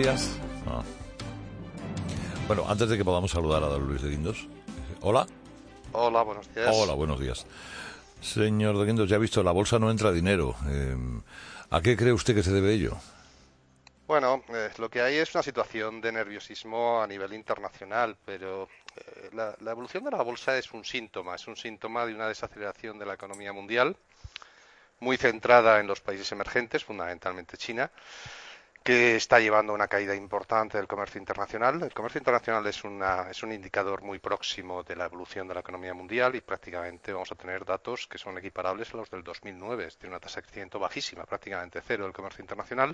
días. Ah. Bueno, antes de que podamos saludar a don Luis de Guindos. Hola. Hola, buenos días. Hola, buenos días. Señor de Guindos, ya ha visto, la bolsa no entra dinero. ¿A qué cree usted que se debe ello? Bueno, lo que hay es una situación de nerviosismo a nivel internacional, pero la evolución de la bolsa es un síntoma de una desaceleración de la economía mundial, muy centrada en los países emergentes, fundamentalmente China, que está llevando a una caída importante del comercio internacional. El comercio internacional es un indicador muy próximo de la evolución de la economía mundial y prácticamente vamos a tener datos que son equiparables a los del 2009, es decir, una tasa de crecimiento bajísima, prácticamente cero del comercio internacional.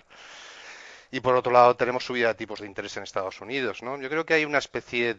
Y por otro lado tenemos subida de tipos de interés en Estados Unidos, ¿no? Yo creo que hay una especie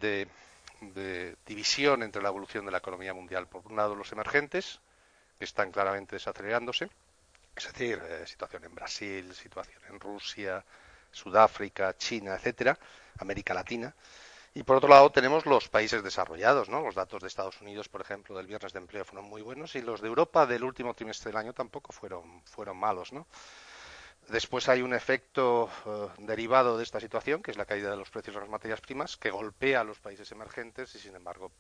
de división entre la evolución de la economía mundial. Por un lado los emergentes, que están claramente desacelerándose, es decir, situación en Brasil, situación en Rusia, Sudáfrica, China, etcétera, América Latina. Y por otro lado tenemos los países desarrollados, ¿no? Los datos de Estados Unidos, por ejemplo, del viernes de empleo fueron muy buenos y los de Europa del último trimestre del año tampoco fueron malos, ¿no? Después hay un efecto derivado de esta situación, que es la caída de los precios de las materias primas, que golpea a los países emergentes y, sin embargo,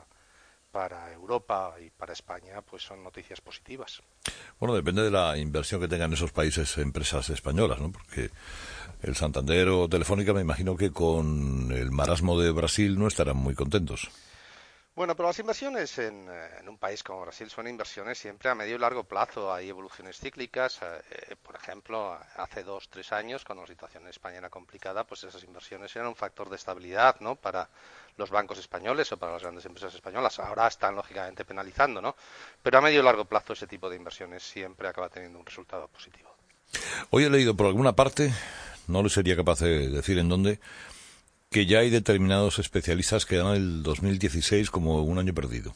para Europa y para España, pues son noticias positivas. Bueno, depende de la inversión que tengan esos países empresas españolas, ¿no? Porque el Santander o Telefónica, me imagino que con el marasmo de Brasil no estarán muy contentos. Bueno, pero las inversiones en un país como Brasil son inversiones siempre a medio y largo plazo. Hay evoluciones cíclicas. Por ejemplo, hace 2, 3 años, cuando la situación en España era complicada, pues esas inversiones eran un factor de estabilidad, ¿no? Para los bancos españoles o para las grandes empresas españolas. Ahora están lógicamente penalizando, ¿no? Pero a medio y largo plazo ese tipo de inversiones siempre acaba teniendo un resultado positivo. Hoy he leído por alguna parte, no le sería capaz de decir en dónde, que ya hay determinados especialistas que dan el 2016 como un año perdido.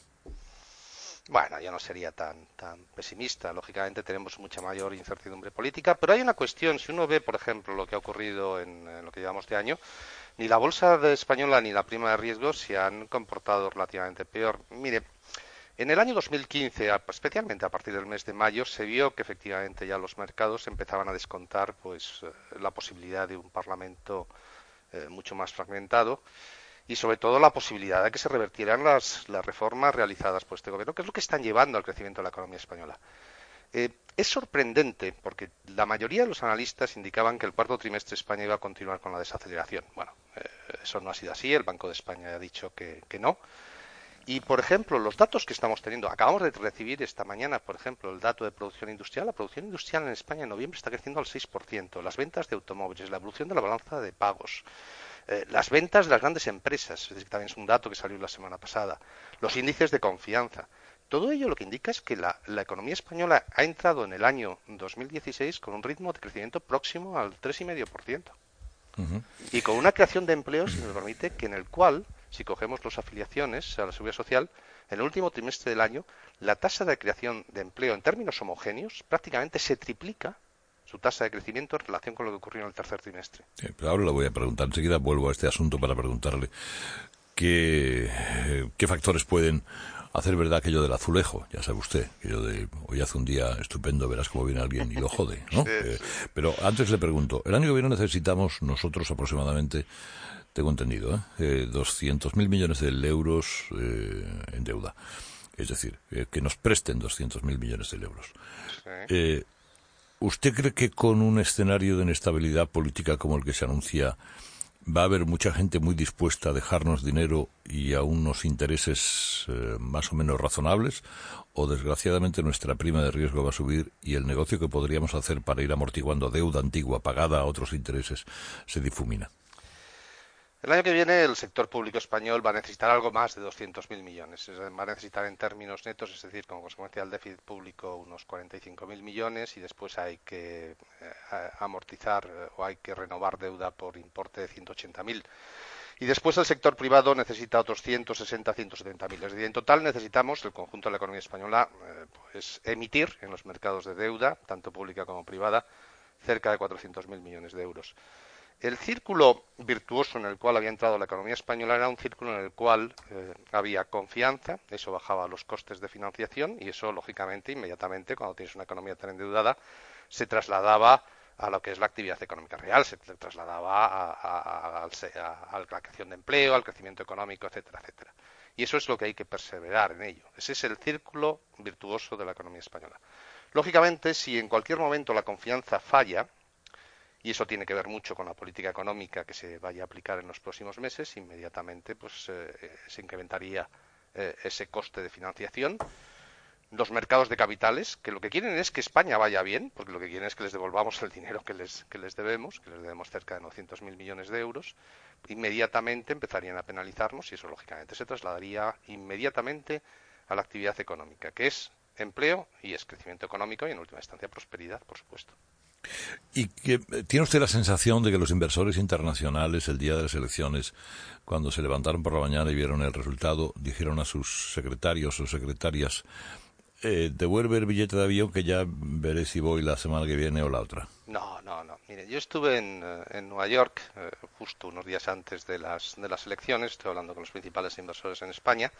Bueno, yo no sería tan pesimista. Lógicamente tenemos mucha mayor incertidumbre política, pero hay una cuestión. Si uno ve, por ejemplo, lo que ha ocurrido en lo que llevamos de año, ni la bolsa española ni la prima de riesgo se han comportado relativamente peor. Mire, en el año 2015, especialmente a partir del mes de mayo, se vio que efectivamente ya los mercados empezaban a descontar pues la posibilidad de un Parlamento mucho más fragmentado y sobre todo la posibilidad de que se revertieran las reformas realizadas por este gobierno, que es lo que están llevando al crecimiento de la economía española. Es sorprendente porque la mayoría de los analistas indicaban que el cuarto trimestre España iba a continuar con la desaceleración. Bueno, eso no ha sido así, el Banco de España ha dicho que no. Y, por ejemplo, los datos que estamos teniendo, acabamos de recibir esta mañana, por ejemplo, el dato de producción industrial. La producción industrial en España en noviembre está creciendo al 6%. Las ventas de automóviles, la evolución de la balanza de pagos, las ventas de las grandes empresas, es decir, que también es un dato que salió la semana pasada, los índices de confianza. Todo ello lo que indica es que la economía española ha entrado en el año 2016 con un ritmo de crecimiento próximo al 3,5%. Y con una creación de empleos, si me permite, que en el cual, si cogemos las afiliaciones a la Seguridad Social, en el último trimestre del año, la tasa de creación de empleo en términos homogéneos prácticamente se triplica su tasa de crecimiento en relación con lo que ocurrió en el tercer trimestre. Sí, pero ahora le voy a preguntar, enseguida vuelvo a este asunto para preguntarle qué factores pueden hacer verdad aquello del azulejo. Ya sabe usted, aquello de hoy hace un día estupendo, verás cómo viene alguien y lo jode, ¿no? Sí. Pero antes le pregunto, el año que viene necesitamos nosotros aproximadamente, tengo entendido, 200.000 millones de euros en deuda. Es decir, que nos presten 200.000 millones de euros. Sí. ¿Usted cree que con un escenario de inestabilidad política como el que se anuncia va a haber mucha gente muy dispuesta a dejarnos dinero y a unos intereses más o menos razonables? ¿O desgraciadamente nuestra prima de riesgo va a subir y el negocio que podríamos hacer para ir amortiguando deuda antigua pagada a otros intereses se difumina? El año que viene el sector público español va a necesitar algo más de 200.000 millones. Va a necesitar en términos netos, es decir, como consecuencia del déficit público, unos 45.000 millones y después hay que amortizar o hay que renovar deuda por importe de 180.000. Y después el sector privado necesita otros 160, 170.000. Es decir, en total necesitamos, el conjunto de la economía española, pues emitir en los mercados de deuda, tanto pública como privada, cerca de 400.000 millones de euros. El círculo virtuoso en el cual había entrado la economía española era un círculo en el cual había confianza, eso bajaba los costes de financiación y eso, lógicamente, inmediatamente, cuando tienes una economía tan endeudada, se trasladaba a lo que es la actividad económica real, se trasladaba a la creación de empleo, al crecimiento económico, etcétera, etcétera. Y eso es lo que hay que perseverar en ello. Ese es el círculo virtuoso de la economía española. Lógicamente, si en cualquier momento la confianza falla, y eso tiene que ver mucho con la política económica que se vaya a aplicar en los próximos meses, inmediatamente se incrementaría ese coste de financiación. Los mercados de capitales, que lo que quieren es que España vaya bien, porque lo que quieren es que les devolvamos el dinero que les debemos, que les debemos cerca de 900.000 millones de euros, inmediatamente empezarían a penalizarnos y eso lógicamente se trasladaría inmediatamente a la actividad económica, que es empleo y es crecimiento económico y en última instancia prosperidad, por supuesto. ¿Y tiene usted la sensación de que los inversores internacionales el día de las elecciones, cuando se levantaron por la mañana y vieron el resultado, dijeron a sus secretarios o secretarias: devuelve el billete de avión que ya veré si voy la semana que viene o la otra? No. Mire, yo estuve en Nueva York justo unos días antes de las elecciones, estoy hablando con los principales inversores en España,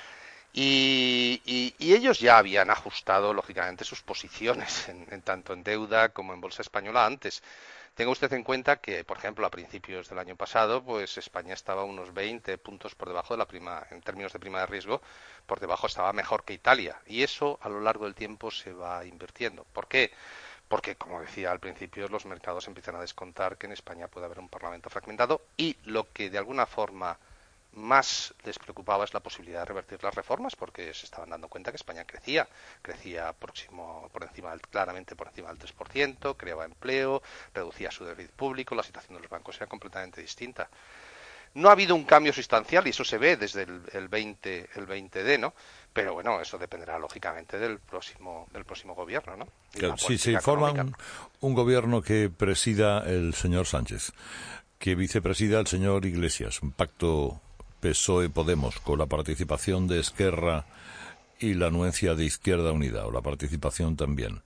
y ellos ya habían ajustado, lógicamente, sus posiciones, tanto en deuda como en bolsa española antes. Tenga usted en cuenta que, por ejemplo, a principios del año pasado, pues España estaba unos 20 puntos por debajo de la prima, en términos de prima de riesgo, por debajo estaba mejor que Italia. Y eso a lo largo del tiempo se va invirtiendo. ¿Por qué? Porque, como decía al principio, los mercados empiezan a descontar que en España puede haber un parlamento fragmentado y lo que de alguna forma más les preocupaba es la posibilidad de revertir las reformas, porque se estaban dando cuenta que España crecía claramente por encima del 3%, creaba empleo, reducía su déficit público, la situación de los bancos era completamente distinta. No ha habido un cambio sustancial y eso se ve desde el 20D, ¿no? Pero bueno, eso dependerá lógicamente del próximo gobierno, ¿no? Claro, si se informa un gobierno que presida el señor Sánchez, que vicepresida el señor Iglesias, un pacto PSOE-Podemos con la participación de Esquerra y la anuencia de Izquierda Unida, o la participación también,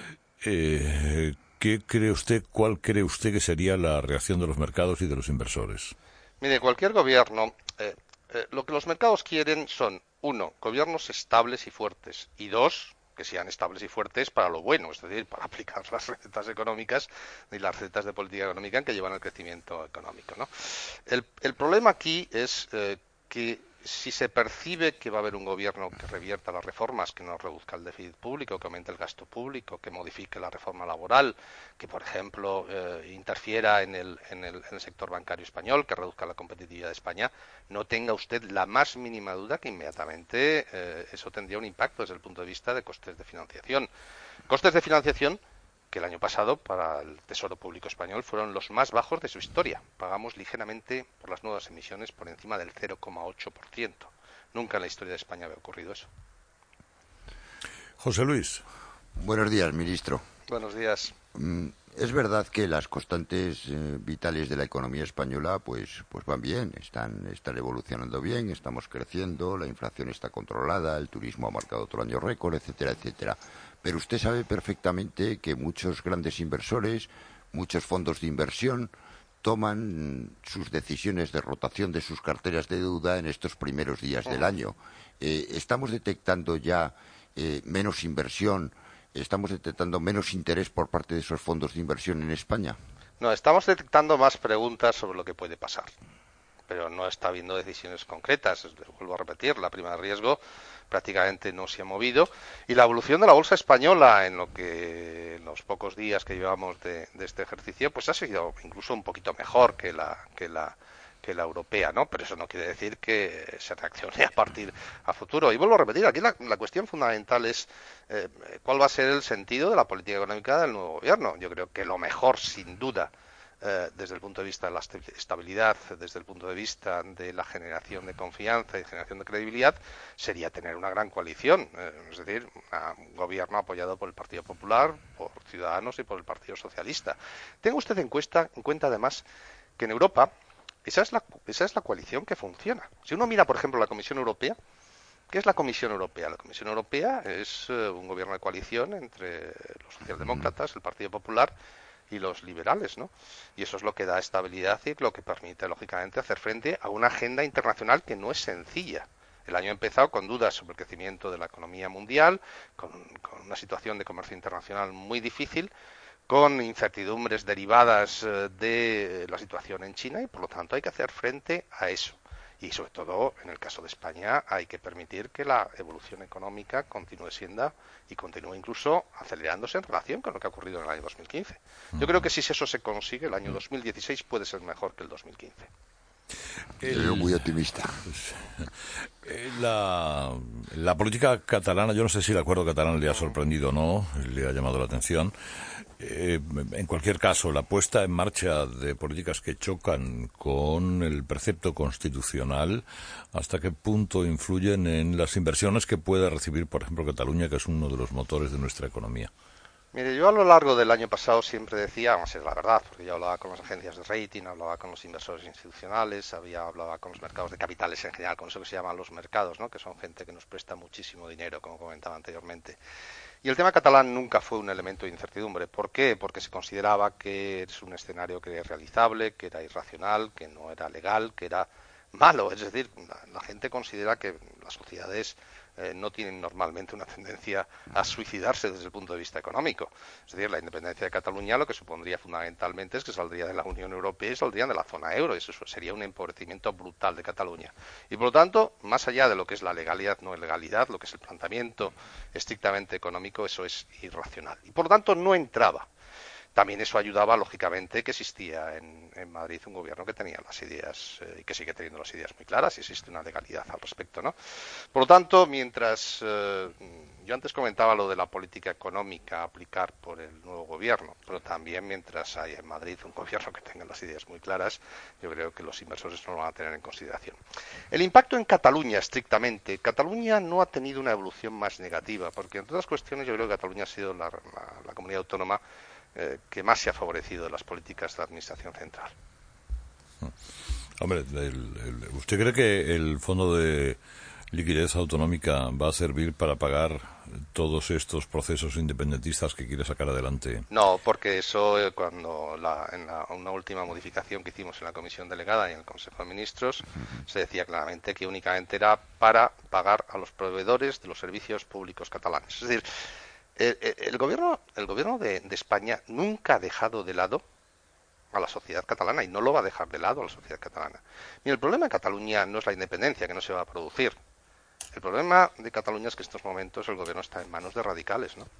¿cuál cree usted que sería la reacción de los mercados y de los inversores? Mire, cualquier gobierno, lo que los mercados quieren son, uno, gobiernos estables y fuertes, y dos, que sean estables y fuertes para lo bueno, es decir, para aplicar las recetas económicas y las recetas de política económica que llevan al crecimiento económico, ¿no? El problema aquí es que si se percibe que va a haber un gobierno que revierta las reformas, que no reduzca el déficit público, que aumente el gasto público, que modifique la reforma laboral, que, por ejemplo, interfiera en el sector bancario español, que reduzca la competitividad de España, no tenga usted la más mínima duda que inmediatamente eso tendría un impacto desde el punto de vista de costes de financiación. Costes de financiación que el año pasado para el Tesoro Público Español fueron los más bajos de su historia. Pagamos ligeramente por las nuevas emisiones por encima del 0,8%. Nunca en la historia de España había ocurrido eso. José Luis. Buenos días, ministro. Buenos días. Es verdad que las constantes vitales de la economía española pues van bien, están evolucionando bien, estamos creciendo, la inflación está controlada, el turismo ha marcado otro año récord, etcétera, etcétera. Pero usted sabe perfectamente que muchos grandes inversores, muchos fondos de inversión toman sus decisiones de rotación de sus carteras de deuda en estos primeros días del año. Estamos detectando ya menos inversión. ¿Estamos detectando menos interés por parte de esos fondos de inversión en España? No, estamos detectando más preguntas sobre lo que puede pasar, pero no está habiendo decisiones concretas. Vuelvo a repetir, la prima de riesgo prácticamente no se ha movido y la evolución de la bolsa española en los pocos días que llevamos de este ejercicio pues ha sido incluso un poquito mejor que la europea, ¿no? Pero eso no quiere decir que se reaccione a futuro. Y vuelvo a repetir, aquí la cuestión fundamental es cuál va a ser el sentido de la política económica del nuevo gobierno. Yo creo que lo mejor, sin duda, desde el punto de vista de la estabilidad, desde el punto de vista de la generación de confianza y generación de credibilidad, sería tener una gran coalición, es decir, un gobierno apoyado por el Partido Popular, por Ciudadanos y por el Partido Socialista. Tenga usted en cuenta además que en Europa esa es la coalición que funciona. Si uno mira, por ejemplo, la Comisión Europea, ¿qué es la Comisión Europea? La Comisión Europea es un gobierno de coalición entre los socialdemócratas, el Partido Popular y los liberales, ¿no? Y eso es lo que da estabilidad y lo que permite, lógicamente, hacer frente a una agenda internacional que no es sencilla. El año ha empezado con dudas sobre el crecimiento de la economía mundial, con una situación de comercio internacional muy difícil, con incertidumbres derivadas de la situación en China y por lo tanto hay que hacer frente a eso. Y sobre todo, en el caso de España, hay que permitir que la evolución económica continúe siendo y continúe incluso acelerándose en relación con lo que ha ocurrido en el año 2015. Yo creo que si eso se consigue, el año 2016 puede ser mejor que el 2015. Yo muy optimista. La política catalana, yo no sé si el acuerdo catalán le ha sorprendido o no, le ha llamado la atención. En cualquier caso, la puesta en marcha de políticas que chocan con el precepto constitucional, ¿hasta qué punto influyen en las inversiones que puede recibir, por ejemplo, Cataluña, que es uno de los motores de nuestra economía? Mire, yo a lo largo del año pasado siempre decía, vamos a ser la verdad, porque yo hablaba con las agencias de rating, hablaba con los inversores institucionales, hablaba con los mercados de capitales en general, con eso que se llaman los mercados, ¿no? Que son gente que nos presta muchísimo dinero, como comentaba anteriormente. Y el tema catalán nunca fue un elemento de incertidumbre. ¿Por qué? Porque se consideraba que es un escenario que era irrealizable, que era irracional, que no era legal, que era malo. Es decir, la gente considera que las sociedades no tienen normalmente una tendencia a suicidarse desde el punto de vista económico. Es decir, la independencia de Cataluña lo que supondría fundamentalmente es que saldría de la Unión Europea y saldría de la zona euro. Eso sería un empobrecimiento brutal de Cataluña. Y por lo tanto, más allá de lo que es la legalidad, no ilegalidad, lo que es el planteamiento estrictamente económico, eso es irracional. Y por lo tanto no entraba. También eso ayudaba, lógicamente, que existía en Madrid un gobierno que tenía las ideas y que sigue teniendo las ideas muy claras y existe una legalidad al respecto, ¿no? Por lo tanto, mientras yo antes comentaba lo de la política económica a aplicar por el nuevo gobierno, pero también mientras haya en Madrid un gobierno que tenga las ideas muy claras, yo creo que los inversores no lo van a tener en consideración. El impacto en Cataluña, estrictamente, Cataluña no ha tenido una evolución más negativa, porque entre otras cuestiones yo creo que Cataluña ha sido la comunidad autónoma que más se ha favorecido de las políticas de la Administración central. Hombre, ¿usted cree que el Fondo de Liquidez Autonómica va a servir para pagar todos estos procesos independentistas que quiere sacar adelante? No, porque eso cuando una última modificación que hicimos en la Comisión Delegada y en el Consejo de Ministros se decía claramente que únicamente era para pagar a los proveedores de los servicios públicos catalanes. Es decir, el gobierno de España nunca ha dejado de lado a la sociedad catalana y no lo va a dejar de lado a la sociedad catalana. Y el problema de Cataluña no es la independencia, que no se va a producir. El problema de Cataluña es que en estos momentos el gobierno está en manos de radicales, ¿no?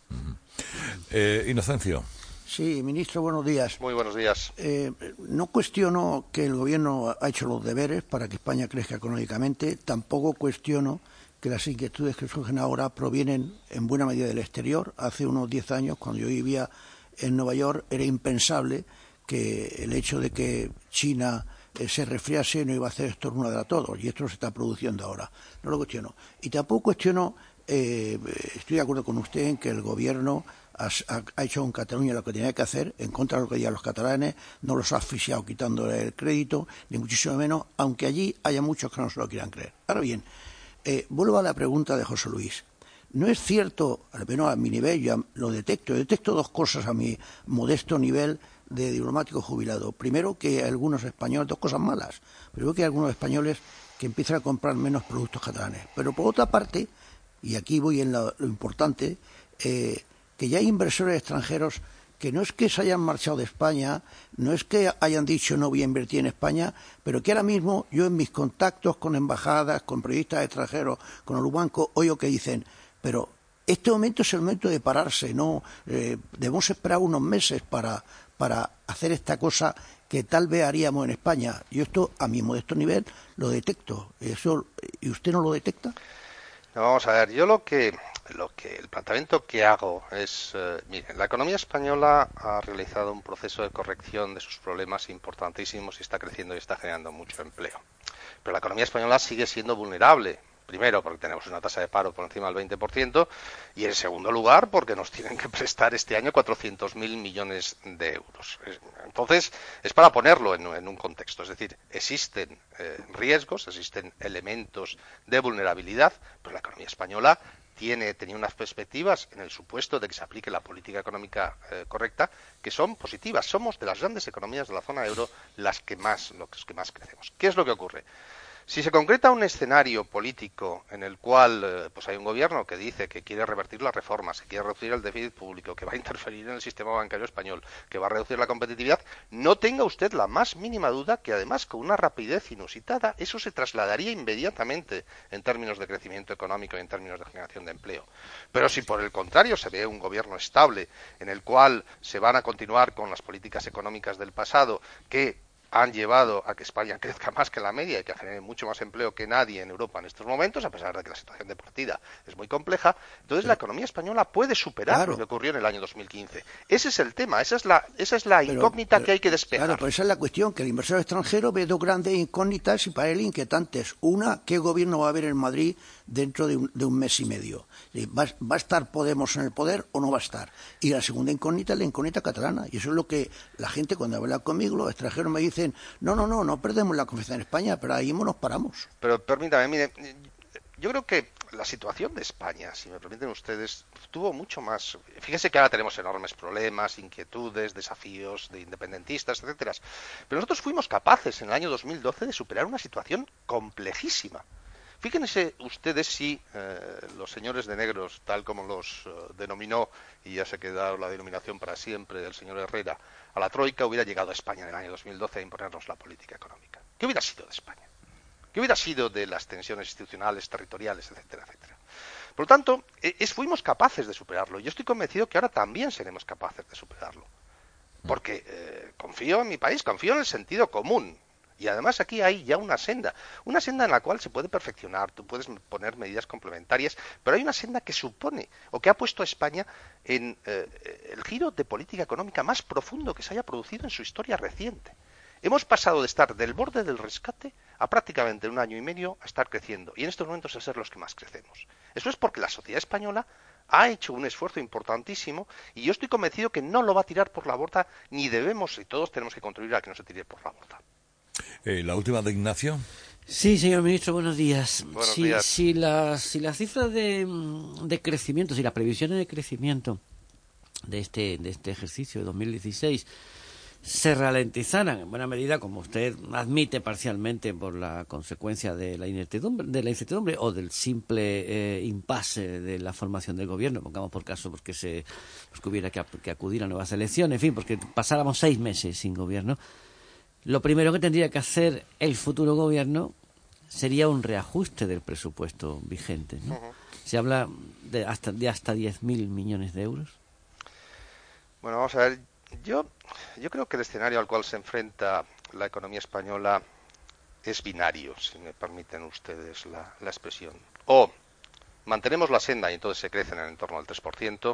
Inocencio. Sí, ministro, buenos días. Muy buenos días. No cuestiono que el gobierno ha hecho los deberes para que España crezca económicamente, tampoco cuestiono que las inquietudes que surgen ahora provienen en buena medida del exterior. Hace unos 10 años, cuando yo vivía en Nueva York, era impensable que el hecho de que China se resfriase no iba a hacer estornudar a todos, y esto se está produciendo ahora. No lo cuestiono. Y tampoco cuestiono, estoy de acuerdo con usted en que el gobierno ha hecho en Cataluña lo que tenía que hacer, en contra de lo que digan los catalanes, no los ha asfixiado quitándole el crédito, ni muchísimo menos, aunque allí haya muchos que no se lo quieran creer. Ahora bien, vuelvo a la pregunta de José Luis. No es cierto, al menos a mi nivel, yo lo detecto dos cosas a mi modesto nivel de diplomático jubilado. Primero, que algunos españoles, dos cosas malas. Primero, que hay algunos españoles que empiezan a comprar menos productos catalanes. Pero por otra parte, y aquí voy en lo importante, que ya hay inversores extranjeros que no es que se hayan marchado de España, no es que hayan dicho no voy a invertir en España, pero que ahora mismo yo en mis contactos con embajadas, con periodistas extranjeros, con los bancos, oigo que dicen, pero este momento es el momento de pararse, no debemos esperar unos meses para hacer esta cosa que tal vez haríamos en España. Yo esto, a mi modesto nivel, lo detecto. Eso, ¿y usted no lo detecta? No, vamos a ver, yo el planteamiento que hago es, mire, la economía española ha realizado un proceso de corrección de sus problemas importantísimos y está creciendo y está generando mucho empleo. Pero la economía española sigue siendo vulnerable. Primero, porque tenemos una tasa de paro por encima del 20%, y en segundo lugar, porque nos tienen que prestar este año 400.000 millones de euros. Entonces, es para ponerlo en un contexto. Es decir, existen riesgos, existen elementos de vulnerabilidad, pero la economía española tenía unas perspectivas en el supuesto de que se aplique la política económica correcta, que son positivas. Somos de las grandes economías de la zona euro los que más crecemos. ¿Qué es lo que ocurre? Si se concreta un escenario político en el cual pues hay un gobierno que dice que quiere revertir las reformas, que quiere reducir el déficit público, que va a interferir en el sistema bancario español, que va a reducir la competitividad, no tenga usted la más mínima duda que además con una rapidez inusitada eso se trasladaría inmediatamente en términos de crecimiento económico y en términos de generación de empleo. Pero si por el contrario se ve un gobierno estable en el cual se van a continuar con las políticas económicas del pasado que han llevado a que España crezca más que la media y que genere mucho más empleo que nadie en Europa en estos momentos, a pesar de que la situación de partida es muy compleja, entonces la economía española puede superar lo que ocurrió en el año 2015. Ese es el tema, esa es la incógnita que hay que despejar. Claro, pero esa es la cuestión, que el inversor extranjero ve dos grandes incógnitas y para él inquietantes. Una, ¿qué gobierno va a haber en Madrid dentro de un mes y medio? ¿Va a estar Podemos en el poder o no va a estar? Y la segunda incógnita es la incógnita catalana. Y eso es lo que la gente cuando habla conmigo, los extranjeros me dicen, no perdemos la confianza en España, pero ahí nos paramos. Pero permítame, mire, yo creo que la situación de España, si me permiten ustedes, tuvo mucho más. Fíjense que ahora tenemos enormes problemas, inquietudes, desafíos de independentistas, etcétera. Pero nosotros fuimos capaces en el año 2012 de superar una situación complejísima. Fíjense ustedes si los señores de negros, tal como los denominó, y ya se ha quedado la denominación para siempre del señor Herrera, a la Troika, hubiera llegado a España en el año 2012 a imponernos la política económica. ¿Qué hubiera sido de España? ¿Qué hubiera sido de las tensiones institucionales, territoriales, etcétera, etcétera? Por lo tanto, fuimos capaces de superarlo. Y yo estoy convencido que ahora también seremos capaces de superarlo. Porque confío en mi país, confío en el sentido común. Y además aquí hay ya una senda en la cual se puede perfeccionar, tú puedes poner medidas complementarias, pero hay una senda que supone o que ha puesto a España en el giro de política económica más profundo que se haya producido en su historia reciente. Hemos pasado de estar del borde del rescate a prácticamente un año y medio a estar creciendo, y en estos momentos a ser los que más crecemos. Eso es porque la sociedad española ha hecho un esfuerzo importantísimo y yo estoy convencido que no lo va a tirar por la borda, ni debemos, y todos tenemos que contribuir a que no se tire por la borda. La última de Ignacio. Sí, señor ministro, buenos días. Buenos días. Si las cifras de crecimiento, si las previsiones de crecimiento de este ejercicio de 2016 se ralentizaran en buena medida, como usted admite parcialmente por la consecuencia de la incertidumbre o del simple impasse de la formación del gobierno, pongamos por caso porque hubiera que acudir a nuevas elecciones, en fin, porque pasáramos 6 meses sin gobierno, lo primero que tendría que hacer el futuro gobierno sería un reajuste del presupuesto vigente, ¿no? Uh-huh. Se habla de hasta 10.000 millones de euros. Bueno, vamos a ver. Yo creo que el escenario al cual se enfrenta la economía española es binario, si me permiten ustedes la expresión. O mantenemos la senda y entonces se crece en el entorno del 3%,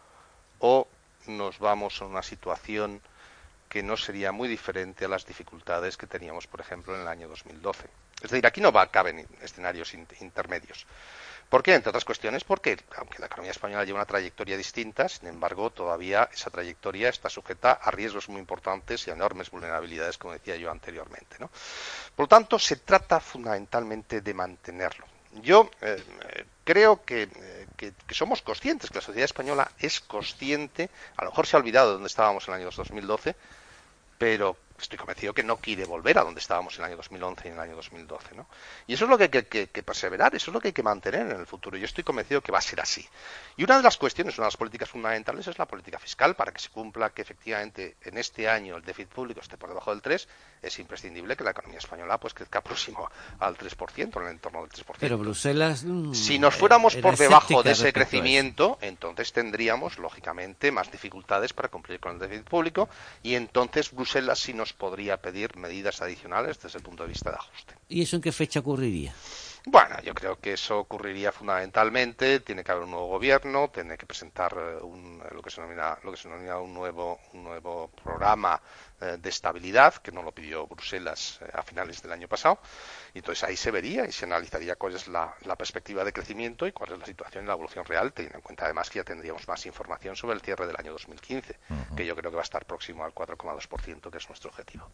o nos vamos a una situación que no sería muy diferente a las dificultades que teníamos, por ejemplo, en el año 2012. Es decir, aquí no caben escenarios intermedios. ¿Por qué? Entre otras cuestiones, porque aunque la economía española lleva una trayectoria distinta, sin embargo, todavía esa trayectoria está sujeta a riesgos muy importantes y a enormes vulnerabilidades, como decía yo anteriormente, ¿no? Por lo tanto, se trata fundamentalmente de mantenerlo. Yo creo que somos conscientes, que la sociedad española es consciente, a lo mejor se ha olvidado de dónde estábamos en el año 2012, pero estoy convencido que no quiere volver a donde estábamos en el año 2011 y en el año 2012, ¿no? Y eso es lo que hay que perseverar, eso es lo que hay que mantener en el futuro. Yo estoy convencido que va a ser así. Y una de las cuestiones, una de las políticas fundamentales es la política fiscal, para que se cumpla que efectivamente en este año el déficit público esté por debajo del 3%, es imprescindible que la economía española pues crezca próximo al 3%, en el entorno del 3%. Pero Bruselas... si nos fuéramos por debajo de ese crecimiento, entonces tendríamos, lógicamente, más dificultades para cumplir con el déficit público, y entonces Bruselas sí nos podría pedir medidas adicionales desde el punto de vista de ajuste. ¿Y eso en qué fecha ocurriría? Bueno, yo creo que eso ocurriría fundamentalmente, tiene que haber un nuevo gobierno, tiene que presentar lo que se denomina un nuevo programa de estabilidad, que no lo pidió Bruselas a finales del año pasado, y entonces ahí se vería y se analizaría cuál es la perspectiva de crecimiento y cuál es la situación y la evolución real, teniendo en cuenta además que ya tendríamos más información sobre el cierre del año 2015, que yo creo que va a estar próximo al 4,2%, que es nuestro objetivo.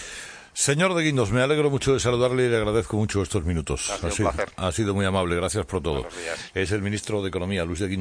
Señor de Guindos, me alegro mucho de saludarle y le agradezco mucho estos minutos. Ha sido un placer. Ha sido muy amable, gracias por todo. Buenos días. Es el ministro de Economía, Luis de Guindos.